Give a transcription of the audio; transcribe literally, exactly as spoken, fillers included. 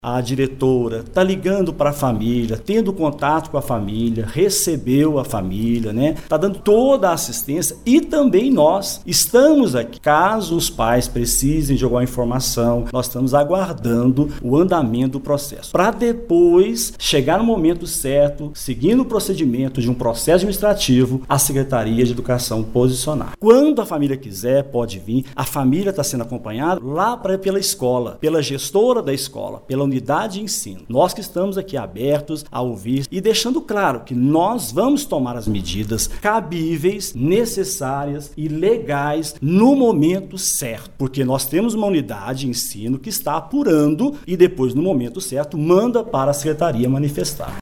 A diretora está ligando para a família, tendo contato com a família, recebeu a família, né? Está dando toda a assistência e também nós estamos aqui. Caso os pais precisem de alguma informação, nós estamos aguardando o andamento do processo. Para depois chegar no momento certo, seguindo o procedimento de um processo administrativo, a Secretaria de Educação posicionar. Quando a família quiser, pode vir. A família está sendo acompanhada lá pra, pela escola, pela gestora da escola, pela unidade de ensino. Nós que estamos aqui abertos a ouvir e deixando claro que nós vamos tomar as medidas cabíveis, necessárias e legais no momento certo, porque nós temos uma unidade de ensino que está apurando e depois, no momento certo, manda para a secretaria manifestar.